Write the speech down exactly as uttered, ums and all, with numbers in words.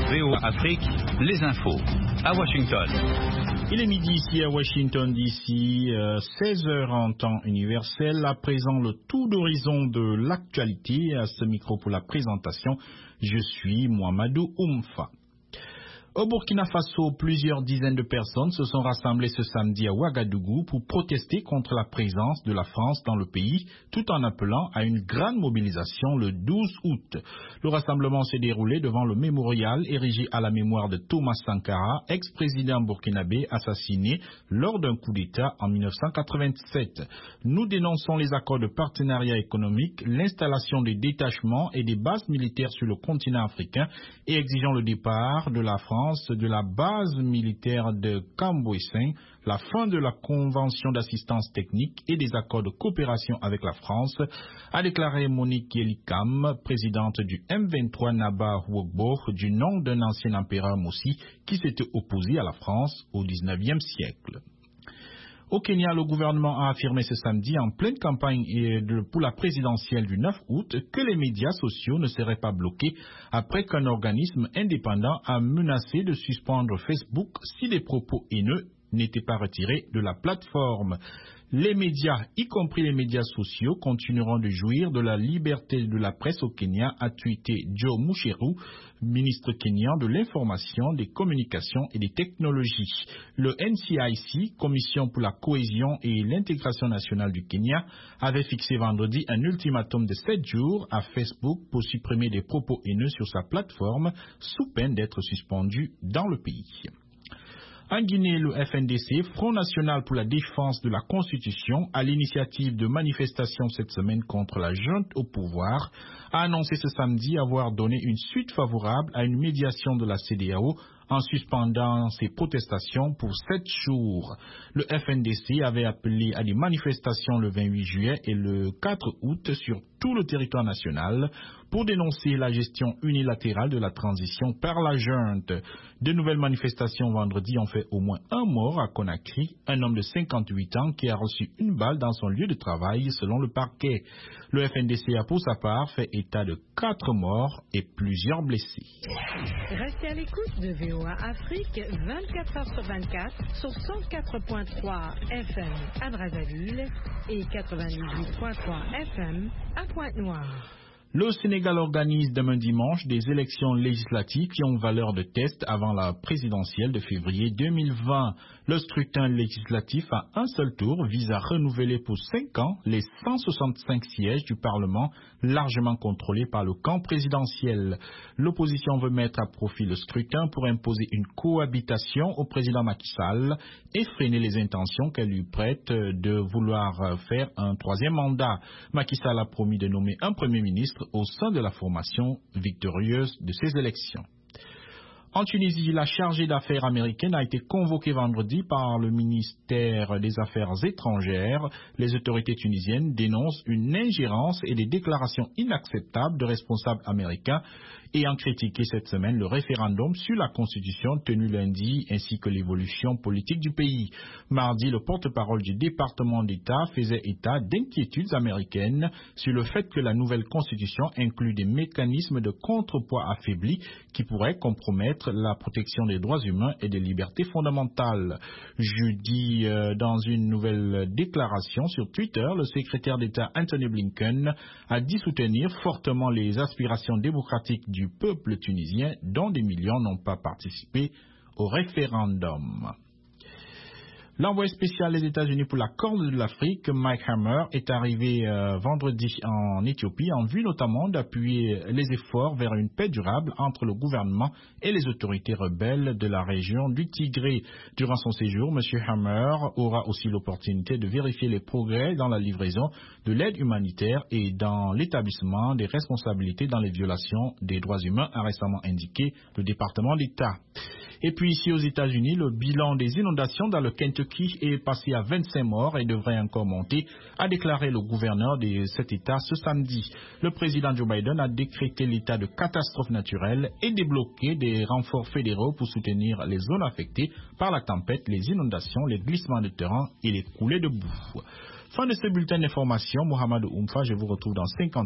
V O A Afrique, les infos. À Washington. Il est midi ici à Washington D C, euh, seize heures en temps universel. À présent, le tour d'horizon de l'actualité. À ce micro pour la présentation, je suis Mohamedou Oumfa. Au Burkina Faso, plusieurs dizaines de personnes se sont rassemblées ce samedi à Ouagadougou pour protester contre la présence de la France dans le pays, tout en appelant à une grande mobilisation le douze août. Le rassemblement s'est déroulé devant le mémorial érigé à la mémoire de Thomas Sankara, ex-président burkinabé assassiné lors d'un coup d'État en mille neuf cent quatre-vingt-sept. Nous dénonçons les accords de partenariat économique, l'installation des détachements et des bases militaires sur le continent africain et exigeons le départ de la France de la base militaire de Cambouissin, la fin de la convention d'assistance technique et des accords de coopération avec la France, a déclaré Monique Elikam, présidente du M vingt-trois Naba Wogbo, du nom d'un ancien empereur Moussi qui s'était opposé à la France au dix-neuvième siècle. Au Kenya, le gouvernement a affirmé ce samedi, en pleine campagne pour la présidentielle du neuf août, que les médias sociaux ne seraient pas bloqués après qu'un organisme indépendant a menacé de suspendre Facebook si des propos haineux n'étaient pas retirés de la plateforme. Les médias, y compris les médias sociaux, continueront de jouir de la liberté de la presse au Kenya, a tweeté Joe Mucheru, ministre kenyan de l'information, des communications et des technologies. Le N C I C, Commission pour la cohésion et l'intégration nationale du Kenya, avait fixé vendredi un ultimatum de sept jours à Facebook pour supprimer des propos haineux sur sa plateforme, sous peine d'être suspendu dans le pays. En Guinée, le F N D C, Front National pour la défense de la Constitution, à l'initiative de manifestations cette semaine contre la junte au pouvoir, a annoncé ce samedi avoir donné une suite favorable à une médiation de la C E D E A O en suspendant ses protestations pour sept jours. Le F N D C avait appelé à des manifestations le vingt-huit juillet et le quatre août sur tout le territoire national pour dénoncer la gestion unilatérale de la transition par la junte. De nouvelles manifestations vendredi ont fait au moins un mort à Conakry, un homme de cinquante-huit ans qui a reçu une balle dans son lieu de travail selon le parquet. Le F N D C a pour sa part fait état de quatre morts et plusieurs blessés. Restez à l'écoute de V O A Afrique vingt-quatre heures sur vingt-quatre sur cent quatre point trois F M à Brazzaville et quatre-vingt-dix-huit point trois F M à Pointe-Noire. Le Sénégal organise demain dimanche des élections législatives qui ont valeur de test avant la présidentielle de février deux mille vingt. Le scrutin législatif à un seul tour vise à renouveler pour cinq ans les cent soixante-cinq sièges du Parlement largement contrôlés par le camp présidentiel. L'opposition veut mettre à profit le scrutin pour imposer une cohabitation au président Macky Sall et freiner les intentions qu'elle lui prête de vouloir faire un troisième mandat. Macky Sall a promis de nommer un premier ministre au sein de la formation victorieuse de ces élections. En Tunisie, la chargée d'affaires américaine a été convoquée vendredi par le ministère des Affaires étrangères. Les autorités tunisiennes dénoncent une ingérence et des déclarations inacceptables de responsables américains ayant critiqué cette semaine le référendum sur la Constitution tenu lundi ainsi que l'évolution politique du pays. Mardi, le porte-parole du département d'État faisait état d'inquiétudes américaines sur le fait que la nouvelle Constitution inclut des mécanismes de contrepoids affaiblis qui pourraient compromettre la protection des droits humains et des libertés fondamentales. Jeudi, euh, dans une nouvelle déclaration sur Twitter, le secrétaire d'État Anthony Blinken a dit soutenir fortement les aspirations démocratiques du peuple tunisien dont des millions n'ont pas participé au référendum. L'envoyé spécial des États-Unis pour la Corne de l'Afrique, Mike Hammer, est arrivé euh, vendredi en Éthiopie en vue notamment d'appuyer les efforts vers une paix durable entre le gouvernement et les autorités rebelles de la région du Tigré. Durant son séjour, M. Hammer aura aussi l'opportunité de vérifier les progrès dans la livraison de l'aide humanitaire et dans l'établissement des responsabilités dans les violations des droits humains, a récemment indiqué le département d'État. Et puis ici aux États-Unis, le bilan des inondations dans le Kentucky est passé à vingt-cinq morts et devrait encore monter, a déclaré le gouverneur de cet État ce samedi. Le président Joe Biden a décrété l'état de catastrophe naturelle et débloqué des renforts fédéraux pour soutenir les zones affectées par la tempête, les inondations, les glissements de terrain et les coulées de boue. Fin de ce bulletin d'information, Mohamedou Oumfa, je vous retrouve dans cinquante